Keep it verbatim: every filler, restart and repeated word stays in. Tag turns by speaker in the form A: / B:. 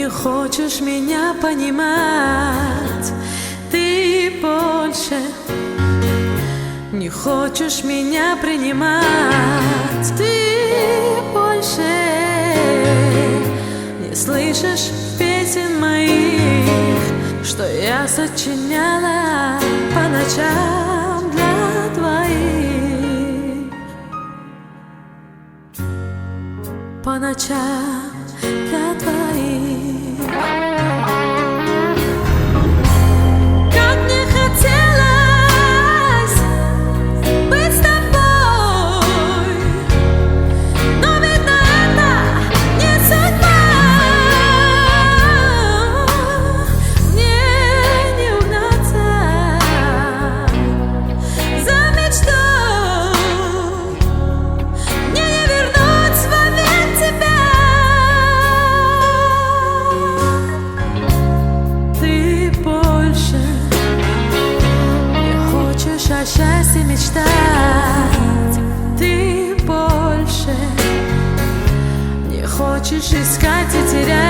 A: не хочешь меня понимать, ты больше не хочешь меня принимать, ты больше не слышишь песен моих, что я сочиняла по ночам для твоих, по ночам для твоих. Как мне хотелось быть с тобой, но видно, это не судьба. Мне не угнаться за мечтой, мне не вернуть вовек тебя. О счастье мечтать, ты больше не хочешь искать и терять.